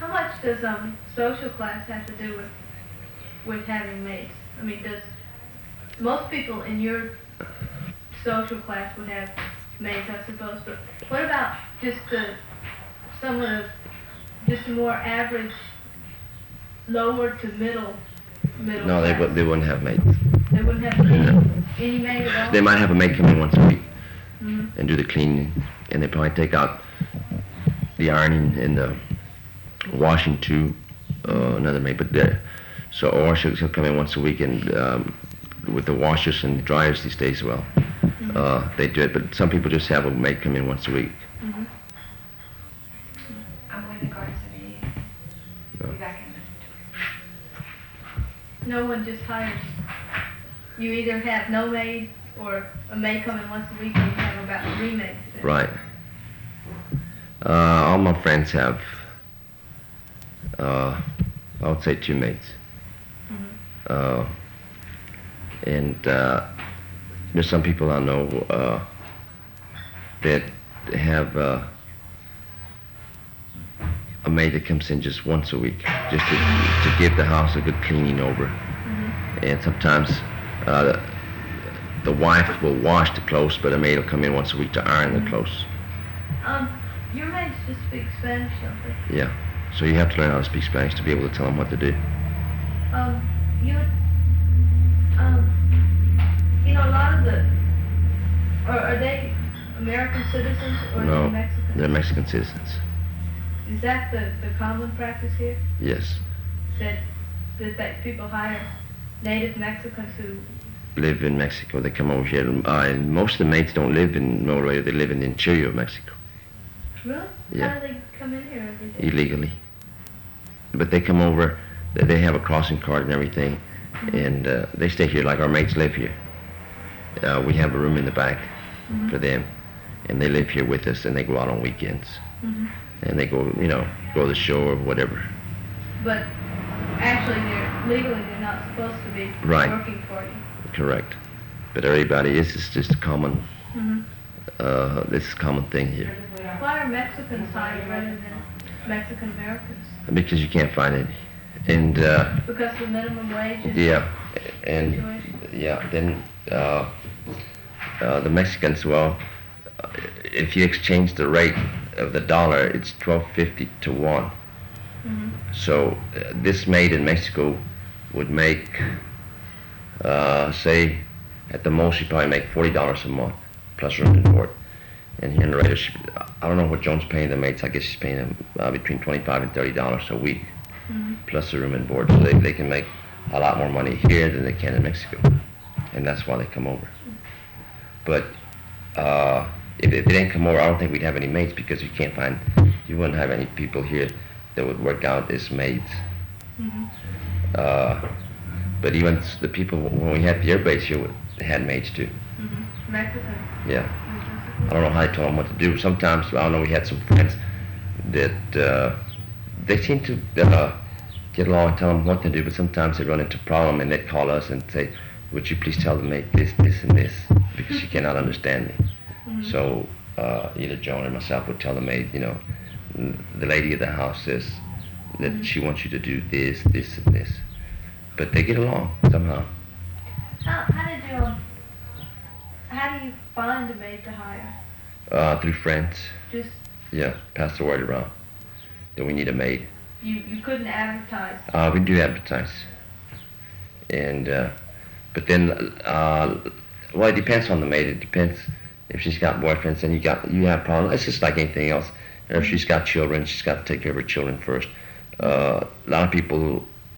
How much does social class have to do with having maids? I mean, does most people in your social class would have maids, I suppose, but what about just some of the just more average, lower to middle No, class? they wouldn't have maids. They wouldn't have any maid at all? They might have a maid come in once a week Mm-hmm. and do the cleaning, and they probably take out the ironing and the washing too, another maid, but or she'll come in once a week and with the washers and dryers these days, well, they do it, but some people just have a maid come in once a week. Mm-hmm. I'm with the guards today. No. Be back in No one just hires. You either have no maid or a maid coming once a week, and you have about 3 maids. Right. All my friends have, I would say 2 maids. Mm-hmm. And there's some people I know that have a maid that comes in just once a week, just to give the house a good cleaning over. Mm-hmm. And sometimes the wife will wash the clothes, but a maid will come in once a week to iron the clothes. Your maids just speak Spanish, don't they? Yeah. So you have to learn how to speak Spanish to be able to tell them what to do. You know, a lot of the, are they American citizens or No, are they Mexican? they're Mexican citizens. Is that the common practice here? Yes. That people hire native Mexicans who... Live in Mexico. They come over here. And most of the maids don't live in Norway. They live in the interior of Mexico. Really? Yeah. How do they come in here every day? Illegally. But they come over. They have a crossing card and everything. And they stay here like our maids live here. We have a room in the back for them. And they live here with us, and they go out on weekends. Mm-hmm. And they go, go to the show or whatever. But actually, they're not supposed to be Right. working for you. Correct. But everybody is. It's just a common, Mm-hmm. this is a common thing here. Why are Mexicans hired rather than Mexican Americans? Because you can't find it. And, Because the minimum wage is... yeah. And, situation? yeah, then the Mexicans, well, if you exchange the rate of the dollar, it's 12.50 to 1. Mm-hmm. So this maid in Mexico would make, say, at the most, she'd probably make $40 a month, plus room and board. And here in Laredo, I don't know what Joan's paying the maids. I guess she's paying them between $25 and $30 a week, plus the room and board. So they can make a lot more money here than they can in Mexico. And that's why they come over. But if they didn't come over, I don't think we'd have any maids, because you wouldn't have any people here that would work out as maids. Mm-hmm. But even the people, when we had the air base here, they had maids too. Mm-hmm. Mexican. Yeah. I don't know how they told them what to do. Sometimes, I don't know, we had some friends that they seem to get along and tell them what to do, but sometimes they run into a problem and they'd call us and say, would you please tell the maid this, this, and this, because she cannot understand me. Mm-hmm. So either Joan or myself would tell the maid, the lady of the house says that she wants you to do this, this, and this. But they get along somehow. How do you find a maid to hire? Through friends. Just Yeah, pass the word around that we need a maid. you couldn't advertise. We do advertise. And, but then, well, it depends on the maid. It depends. If she's got boyfriends, then you have problems. It's just like anything else. Or if she's got children, she's got to take care of her children first. A lot of people